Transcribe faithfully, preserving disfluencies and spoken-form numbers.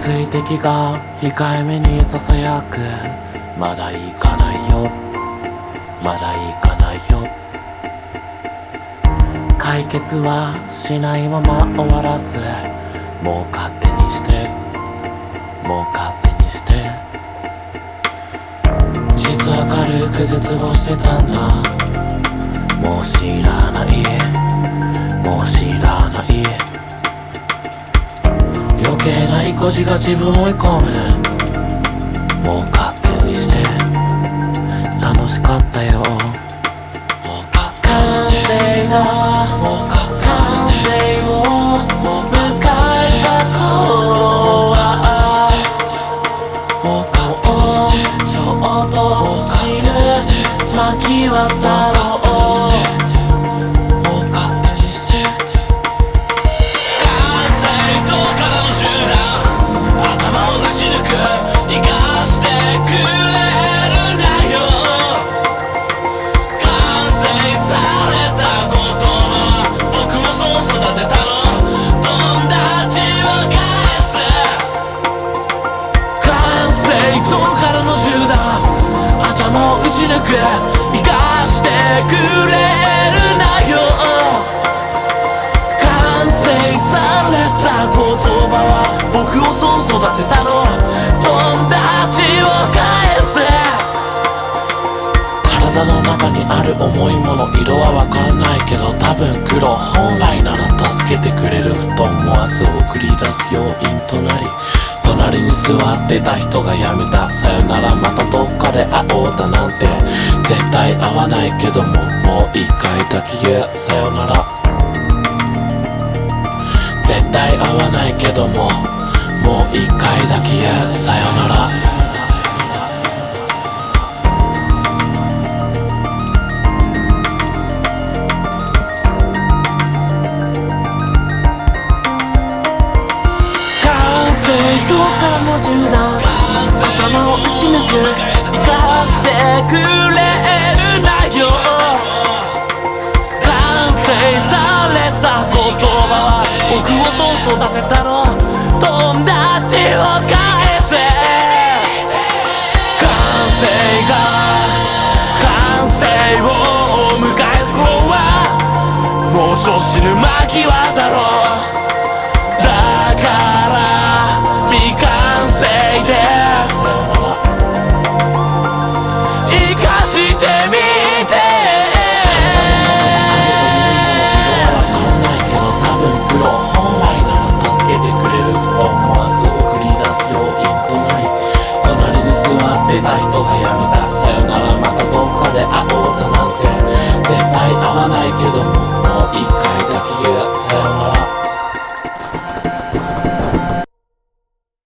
水滴が控えめにささやく。まだ行かないよ、まだ行かないよ。解決はしないまま終わらず、もう勝手にして、もう勝手にして。実は軽く絶望してたんだ。もう知らない、もう知らない。余計な意固地が自分を追い込む。もう勝手にして、楽しかったよ。完成が完成を迎えた頃は、もうちょっと死ぬ間際だろう。生かしてくれるなよ。完成された言葉は僕をそう育てたの。友達を返せ。体の中にある重いもの、色はわかんないけど多分黒。本来なら助けてくれるふと思わず送り出す要因となり、隣に座ってた人がやめた。さよならまたどっかで会おうだなんて絶対会わないけども、もう一回だけ言うさよなら。絶対会わないけども、もう一回だけ言うさよなら。どっからの銃弾、頭を撃ち抜く。生かしてくれるなよ。完成された言葉は僕をそう育てたの。友達を返せ。完成が完成を迎える頃はもうちょっと死ぬ間際だろう。